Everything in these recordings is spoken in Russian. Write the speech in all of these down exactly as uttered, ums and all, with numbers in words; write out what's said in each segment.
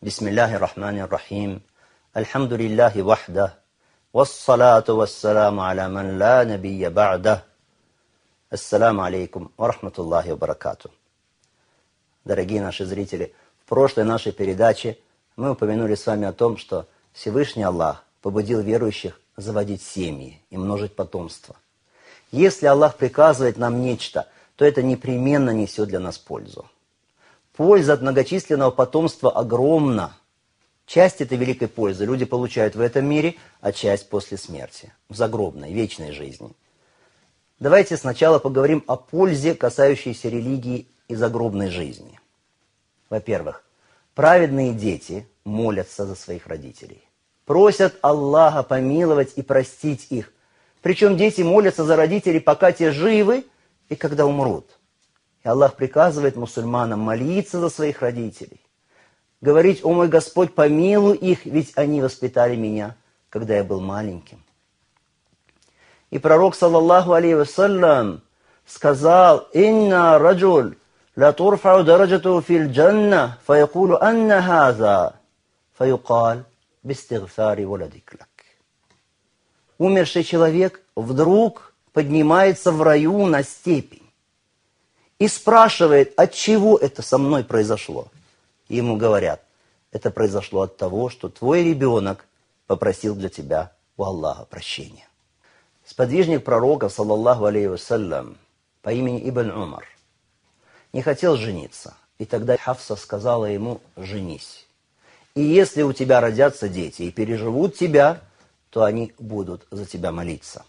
Бисмиллахи рахмани рахим. Альхамдулиллахи вахда. Вассалату вассаламу аля ман ла набия ба'да. Ассаламу алейкум ва рахматуллахи ва баракату. Дорогие наши зрители, в прошлой нашей передаче мы упомянули с вами о том, что Всевышний Аллах побудил верующих заводить семьи и множить потомство. Если Аллах приказывает нам нечто, то это непременно несет для нас пользу. Польза от многочисленного потомства огромна. Часть этой великой пользы люди получают в этом мире, а часть после смерти, в загробной, вечной жизни. Давайте сначала поговорим о пользе, касающейся религии и загробной жизни. Во-первых, праведные дети молятся за своих родителей. Просят Аллаха помиловать и простить их. Причем дети молятся за родителей, пока те живы и когда умрут. И Аллах приказывает мусульманам молиться за своих родителей. Говорить: «О мой Господь, помилуй их, ведь они воспитали меня, когда я был маленьким». И пророк, саллаллаху алейхи вассалям, сказал: «Инна раджуль ла турфау дараджату фил джанна, фаякулу анна хаза, фаюкаль бистигфари валадик лак». Умерший человек вдруг поднимается в раю на степень и спрашивает: от чего это со мной произошло? И ему говорят: это произошло от того, что твой ребенок попросил для тебя у Аллаха прощения. Сподвижник пророка, саллаллаху алейхи вассалям, по имени Ибн Умар, не хотел жениться. И тогда Хафса сказала ему: женись. И если у тебя родятся дети и переживут тебя, то они будут за тебя молиться.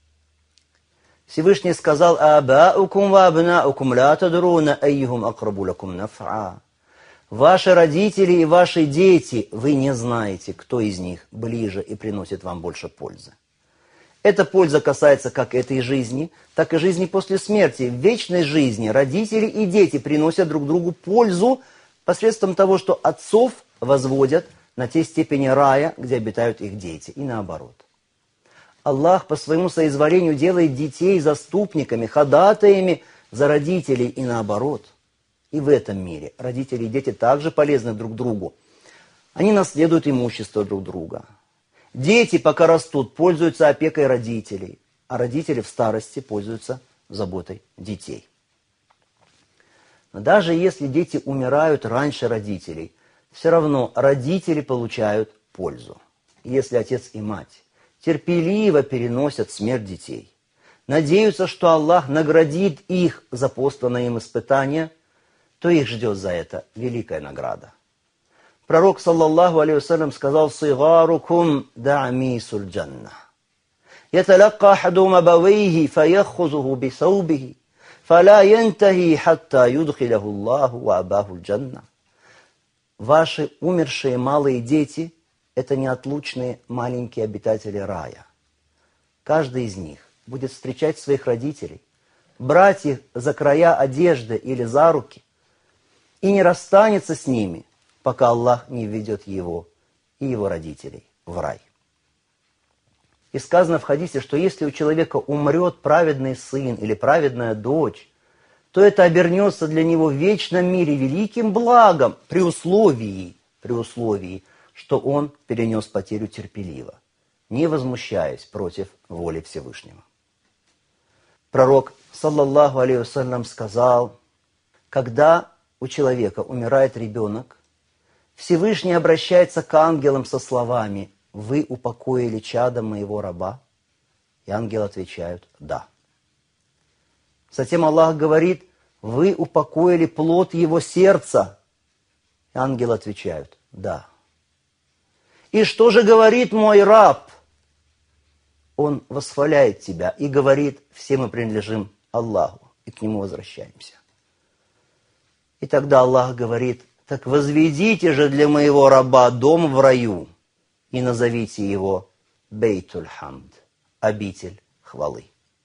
Всевышний сказал: «Абаукум ва абнаукум ла тадруна айюхум акрабу лакум наф'a». Ваши родители и ваши дети, вы не знаете, кто из них ближе и приносит вам больше пользы. Эта польза касается как этой жизни, так и жизни после смерти. В вечной жизни родители и дети приносят друг другу пользу посредством того, что отцов возводят на те степени рая, где обитают их дети, и наоборот. Аллах по своему соизволению делает детей заступниками, ходатаями за родителей и наоборот. И в этом мире родители и дети также полезны друг другу. Они наследуют имущество друг друга. Дети, пока растут, пользуются опекой родителей, а родители в старости пользуются заботой детей. Но даже если дети умирают раньше родителей, все равно родители получают пользу. Если отец и мать терпеливо переносят смерть детей, надеются, что Аллах наградит их за посланное им испытание, то их ждет за это великая награда. Пророк, саллаллаху алейхи вассалям, сказал: «Сигарукум да'мисуль джанна. Яталакка ахадум абавейхи фаяхузуху бисаубихи, фаля янтахи хатта юдхилаху Аллаху ва абахуль джанна». Ваши умершие малые дети – это неотлучные маленькие обитатели рая. Каждый из них будет встречать своих родителей, брать их за края одежды или за руки, и не расстанется с ними, пока Аллах не введет его и его родителей в рай. И сказано в хадисе, что если у человека умрет праведный сын или праведная дочь, то это обернется для него в вечном мире великим благом, при условии, при условии, что он перенес потерю терпеливо, не возмущаясь против воли Всевышнего. Пророк, саллаллаху алейхи вассалям, сказал: когда у человека умирает ребенок, Всевышний обращается к ангелам со словами: «Вы упокоили чадо моего раба?» И ангелы отвечают: «Да». Затем Аллах говорит: «Вы упокоили плод его сердца?» И ангелы отвечают: «Да». «И что же говорит мой раб?» Он восхваляет тебя и говорит: «Все мы принадлежим Аллаху, и к Нему возвращаемся». И тогда Аллах говорит: «Так возведите же для моего раба дом в раю и назовите его Бейтуль Хамд, обитель хвалы».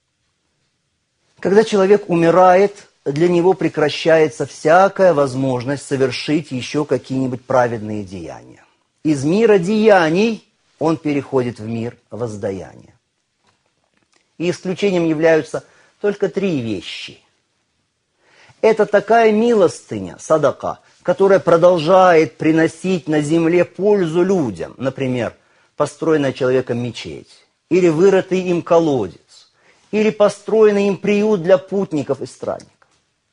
Когда человек умирает, для него прекращается всякая возможность совершить еще какие-нибудь праведные деяния. Из мира деяний он переходит в мир воздаяния. И исключением являются только три вещи. Это такая милостыня, садака, которое продолжает приносить на земле пользу людям, например, построенная человеком мечеть, или вырытый им колодец, или построенный им приют для путников и странников.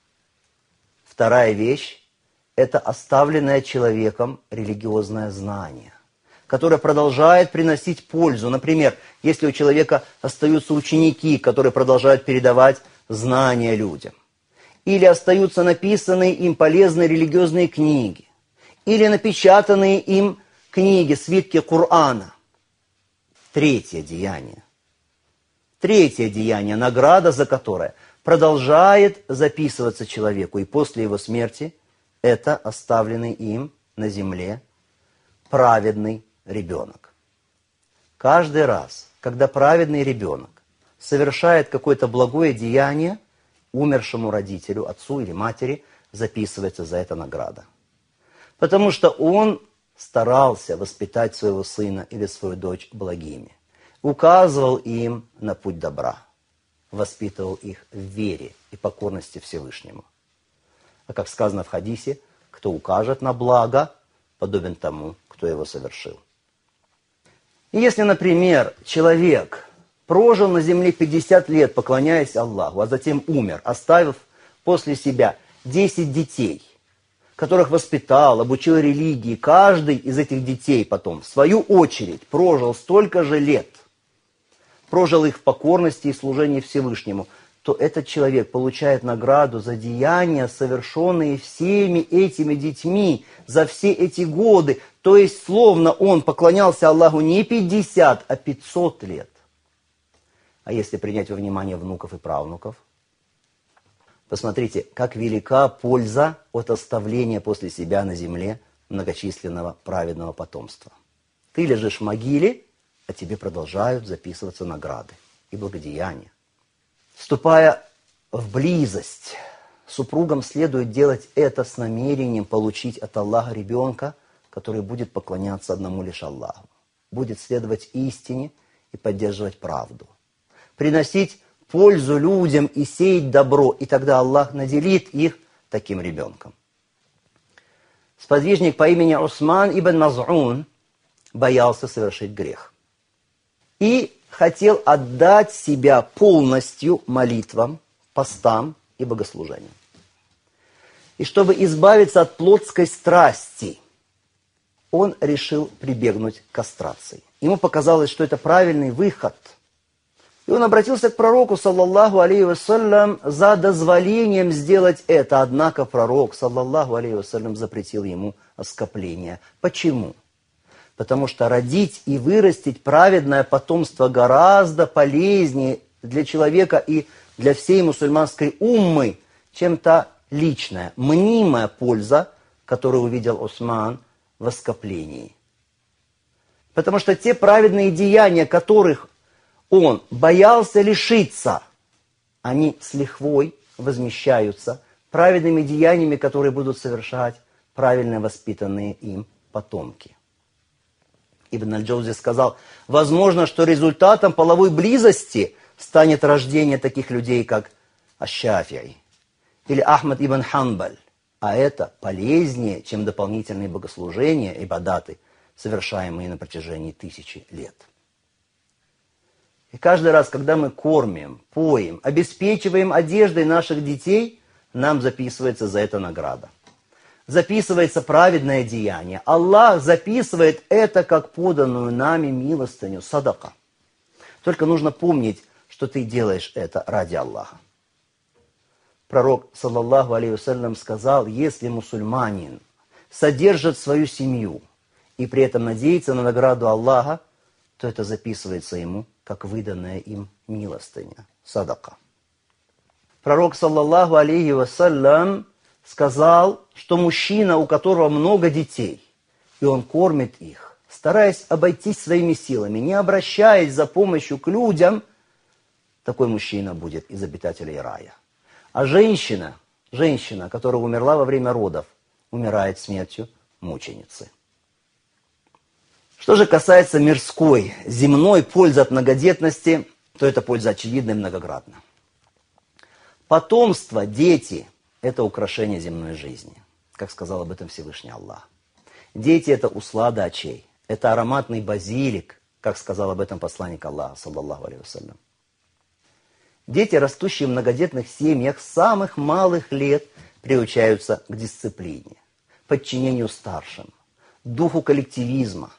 Вторая вещь – это оставленное человеком религиозное знание, которое продолжает приносить пользу. Например, если у человека остаются ученики, которые продолжают передавать знания людям, или остаются написанные им полезные религиозные книги, или напечатанные им книги, свитки Корана. Третье деяние. Третье деяние, награда за которое продолжает записываться человеку, и после его смерти это оставленный им на земле праведный ребенок. Каждый раз, когда праведный ребенок совершает какое-то благое деяние, умершему родителю, отцу или матери, записывается за это награда. Потому что он старался воспитать своего сына или свою дочь благими, указывал им на путь добра, воспитывал их в вере и покорности Всевышнему. А как сказано в хадисе, кто укажет на благо, подобен тому, кто его совершил. И если, например, человек прожил на земле пятьдесят лет, поклоняясь Аллаху, а затем умер, оставив после себя десять детей, которых воспитал, обучил религии, каждый из этих детей потом, в свою очередь, прожил столько же лет, прожил их в покорности и служении Всевышнему, то этот человек получает награду за деяния, совершенные всеми этими детьми за все эти годы. То есть, словно он поклонялся Аллаху не пятьдесят, а пятьсот лет. А если принять во внимание внуков и правнуков, посмотрите, как велика польза от оставления после себя на земле многочисленного праведного потомства. Ты лежишь в могиле, а тебе продолжают записываться награды и благодеяния. Вступая в близость, супругам следует делать это с намерением получить от Аллаха ребенка, который будет поклоняться одному лишь Аллаху, будет следовать истине и поддерживать правду, приносить пользу людям и сеять добро, и тогда Аллах наделит их таким ребенком. Сподвижник по имени Усман ибн Маз'ун боялся совершить грех и хотел отдать себя полностью молитвам, постам и богослужениям. И чтобы избавиться от плотской страсти, он решил прибегнуть к кастрации. Ему показалось, что это правильный выход. И он обратился к пророку, саллаллаху алейхи вассалям, за дозволением сделать это. Однако пророк, саллаллаху алейхи вассалям, запретил ему оскопление. Почему? Потому что родить и вырастить праведное потомство гораздо полезнее для человека и для всей мусульманской уммы, чем та личная, мнимая польза, которую увидел Усман в оскоплении. Потому что те праведные деяния, которых он боялся лишиться, они с лихвой возмещаются праведными деяниями, которые будут совершать правильно воспитанные им потомки. Ибн аль-Джаузи сказал, возможно, что результатом половой близости станет рождение таких людей, как Аш-Шафи'и или Ахмад ибн Ханбаль. А это полезнее, чем дополнительные богослужения и ибадаты, совершаемые на протяжении тысячи лет. И каждый раз, когда мы кормим, поим, обеспечиваем одеждой наших детей, нам записывается за это награда. Записывается праведное деяние. Аллах записывает это как поданную нами милостыню, садака. Только нужно помнить, что ты делаешь это ради Аллаха. Пророк, саллаллаху алейхи вассалям, сказал, если мусульманин содержит свою семью и при этом надеется на награду Аллаха, то это записывается ему как выданная им милостыня, садака. Пророк, саллаллаху алейхи вассалям, сказал, что мужчина, у которого много детей, и он кормит их, стараясь обойтись своими силами, не обращаясь за помощью к людям, такой мужчина будет из обитателей рая. А женщина, женщина, которая умерла во время родов, умирает смертью мученицы. Что же касается мирской, земной пользы от многодетности, то эта польза очевидна и многократна. Потомство, дети – это украшение земной жизни. как сказал об этом Всевышний Аллах. Дети – это услада очей, это ароматный базилик, как сказал об этом посланник Аллаха, саллаллаху алейхи вассалям. Дети, растущие в многодетных семьях, с самых малых лет приучаются к дисциплине, подчинению старшим, духу коллективизма.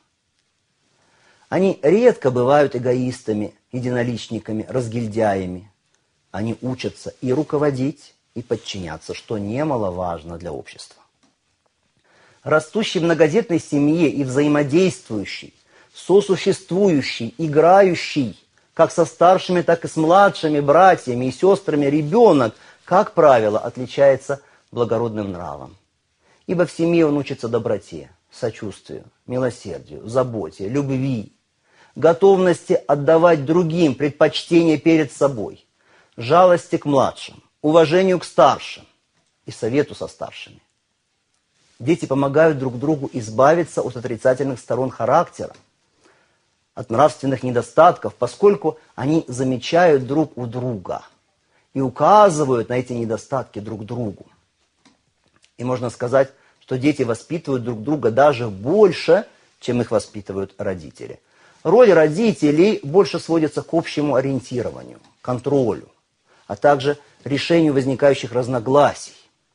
Они редко бывают эгоистами, единоличниками, разгильдяями. Они учатся и руководить, и подчиняться, что немаловажно для общества. Растущий в многодетной семье и взаимодействующий, сосуществующий, играющий, как со старшими, так и с младшими братьями и сестрами ребенок, как правило, отличается благородным нравом. Ибо в семье он учится доброте, сочувствию, милосердию, заботе, любви, готовности отдавать другим предпочтение перед собой, жалости к младшим, уважению к старшим и совету со старшими. Дети помогают друг другу избавиться от отрицательных сторон характера, от нравственных недостатков, поскольку они замечают друг у друга и указывают на эти недостатки друг другу. И можно сказать, что дети воспитывают друг друга даже больше, чем их воспитывают родители. Роль родителей больше сводится к общему ориентированию, контролю, а также решению возникающих разногласий.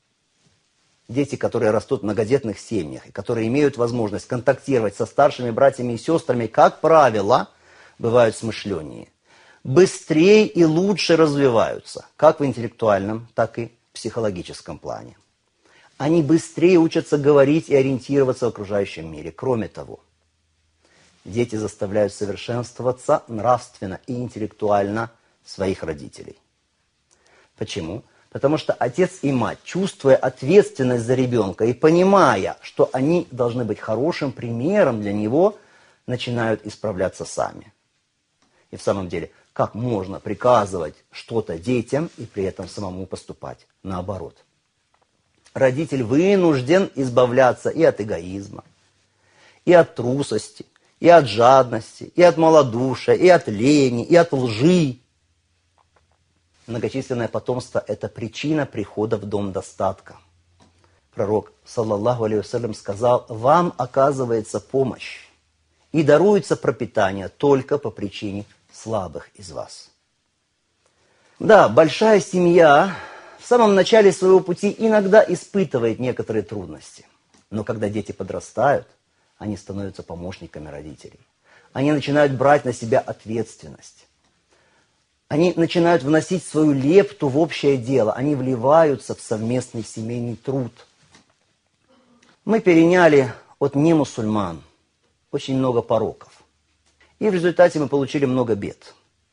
Дети, которые растут в многодетных семьях и которые имеют возможность контактировать со старшими братьями и сестрами, как правило, бывают смышленнее, быстрее и лучше развиваются, как в интеллектуальном, так и в психологическом плане. Они быстрее учатся говорить и ориентироваться в окружающем мире. Кроме того, дети заставляют совершенствоваться нравственно и интеллектуально своих родителей. Почему? Потому что отец и мать, чувствуя ответственность за ребенка и понимая, что они должны быть хорошим примером для него, начинают исправляться сами. И в самом деле, как можно приказывать что-то детям и при этом самому поступать наоборот? Родитель вынужден избавляться и от эгоизма, и от трусости, и от жадности, и от малодушия, и от лени, и от лжи. Многочисленное потомство – это причина прихода в дом достатка. Пророк, саллаллаху алейхи вассалям, сказал: «Вам оказывается помощь и даруется пропитание только по причине слабых из вас». Да, большая семья в самом начале своего пути иногда испытывает некоторые трудности. Но когда дети подрастают, они становятся помощниками родителей. Они начинают брать на себя ответственность. Они начинают вносить свою лепту в общее дело. Они вливаются в совместный семейный труд. Мы переняли от немусульман очень много пороков. И в результате мы получили много бед.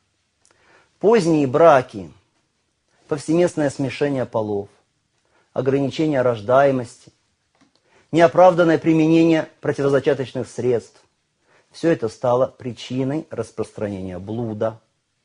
Поздние браки, повсеместное смешение полов, ограничение рождаемости, неоправданное применение противозачаточных средств. Все это стало причиной распространения блуда,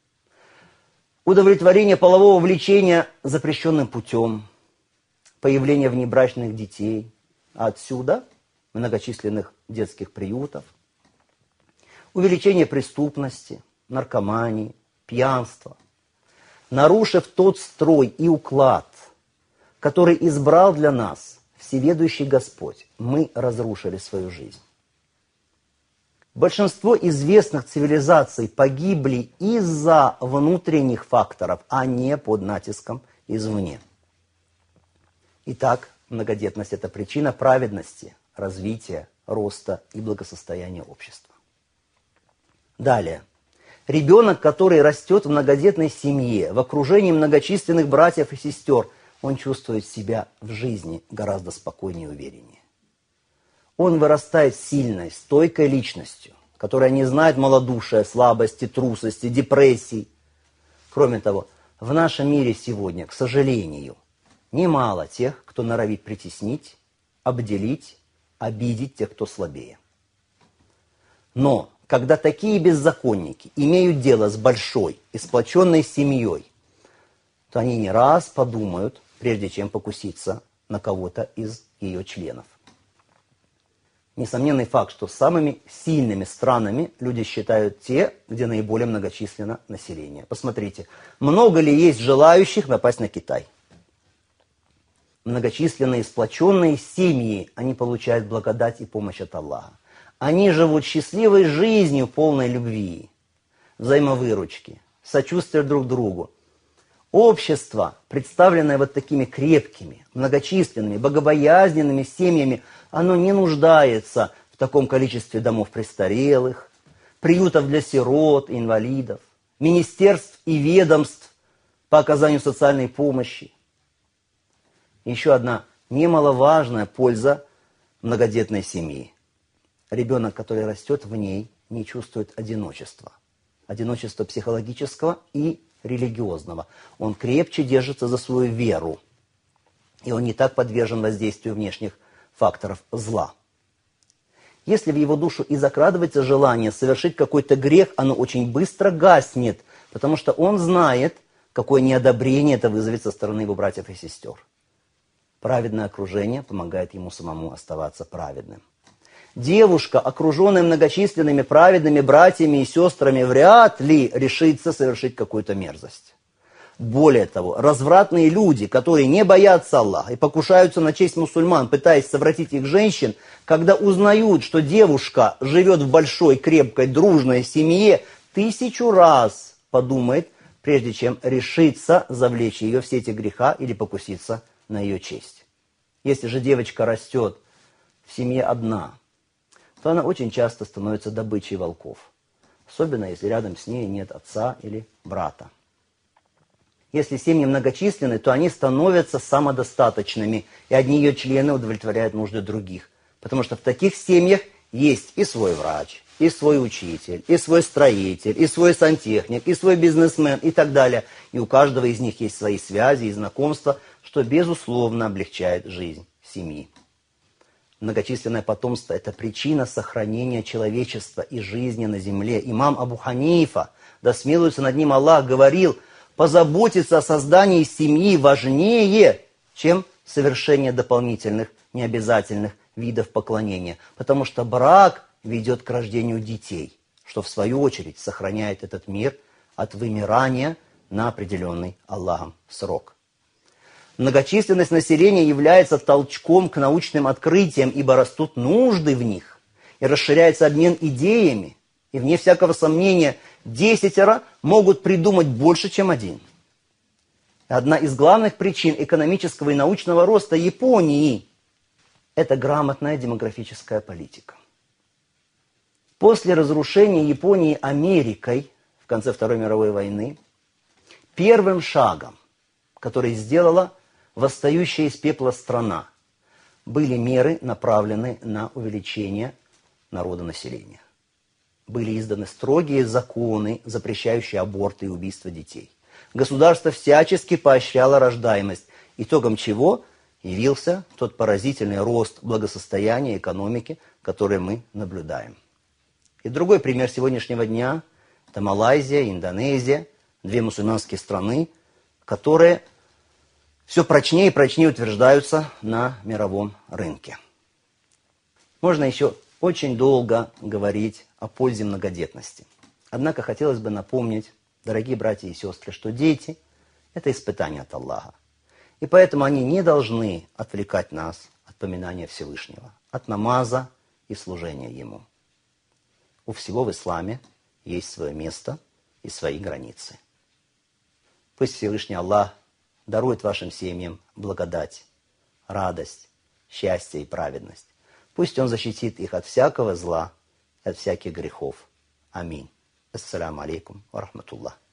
удовлетворение полового влечения запрещенным путем, появление внебрачных детей, а отсюда многочисленных детских приютов, увеличение преступности, наркомании, пьянства. Нарушив тот строй и уклад, который избрал для нас всеведущий Господь, мы разрушили свою жизнь. Большинство известных цивилизаций погибли из-за внутренних факторов, а не под натиском извне. Итак, многодетность – это причина праведности, развития, роста и благосостояния общества. Далее. Ребенок, который растет в многодетной семье, в окружении многочисленных братьев и сестер, он чувствует себя в жизни гораздо спокойнее и увереннее. Он вырастает сильной, стойкой личностью, которая не знает малодушия, слабости, трусости, депрессий. Кроме того, в нашем мире сегодня, к сожалению, немало тех, кто норовит притеснить, обделить, обидеть тех, кто слабее. Но когда такие беззаконники имеют дело с большой и сплоченной семьей, то они не раз подумают, прежде чем покуситься на кого-то из ее членов. Несомненный факт, что самыми сильными странами люди считают те, где наиболее многочисленно население. Посмотрите, много ли есть желающих напасть на Китай? многочисленные сплоченные семьи, они получают благодать и помощь от Аллаха. Они живут счастливой жизнью, полной любви, взаимовыручки, сочувствия друг другу. Общество, представленное вот такими крепкими, многочисленными, богобоязненными семьями, оно не нуждается в таком количестве домов престарелых, приютов для сирот и инвалидов, министерств и ведомств по оказанию социальной помощи. Еще одна немаловажная польза многодетной семьи. Ребенок, который растет в ней, не чувствует одиночества. Одиночества психологического и религиозного. Он крепче держится за свою веру. И он не так подвержен воздействию внешних факторов зла. Если в его душу и закрадывается желание совершить какой-то грех, оно очень быстро гаснет, потому что он знает, какое неодобрение это вызовет со стороны его братьев и сестер. Праведное окружение помогает ему самому оставаться праведным. Девушка, окруженная многочисленными праведными братьями и сестрами, вряд ли решится совершить какую-то мерзость. Более того, развратные люди, которые не боятся Аллаха и покушаются на честь мусульман, пытаясь совратить их женщин, когда узнают, что девушка живет в большой, крепкой, дружной семье, тысячу раз подумает, прежде чем решиться завлечь ее в сети греха или покуситься на ее честь. Если же девочка растет в семье одна, то она очень часто становится добычей волков. Особенно, если рядом с ней нет отца или брата. Если семьи многочисленны, то они становятся самодостаточными, и одни ее члены удовлетворяют нужды других. Потому что в таких семьях есть и свой врач, и свой учитель, и свой строитель, и свой сантехник, и свой бизнесмен, и так далее. И у каждого из них есть свои связи и знакомства, что, безусловно, облегчает жизнь семьи. Многочисленное потомство – это причина сохранения человечества и жизни на земле. Имам Абу Ханифа, да смилуется над ним Аллах, говорил, позаботиться о создании семьи важнее, чем совершение дополнительных, необязательных видов поклонения. Потому что брак ведет к рождению детей, что в свою очередь сохраняет этот мир от вымирания на определенный Аллахом срок. Многочисленность населения является толчком к научным открытиям, ибо растут нужды в них, и расширяется обмен идеями, и вне всякого сомнения десятеро могут придумать больше, чем один. Одна из главных причин экономического и научного роста Японии – это грамотная демографическая политика. После разрушения Японии Америкой в конце Второй мировой войны, первым шагом, который сделала восстающая из пепла страна, были меры, направленные на увеличение народонаселения. Были изданы строгие законы, запрещающие аборты и убийство детей. Государство всячески поощряло рождаемость, итогом чего явился тот поразительный рост благосостояния и экономики, который мы наблюдаем. И другой пример сегодняшнего дня – это Малайзия, Индонезия, две мусульманские страны, которые все прочнее и прочнее утверждаются на мировом рынке. Можно еще очень долго говорить о пользе многодетности. Однако хотелось бы напомнить, дорогие братья и сестры, что дети – это испытание от Аллаха. И поэтому они не должны отвлекать нас от поминания Всевышнего, от намаза и служения Ему. У всего в исламе есть свое место и свои границы. Пусть Всевышний Аллах дарует вашим семьям благодать, радость, счастье и праведность. Пусть Он защитит их от всякого зла, от всяких грехов. Аминь. Ассаляму алейкум ва рахматуллах.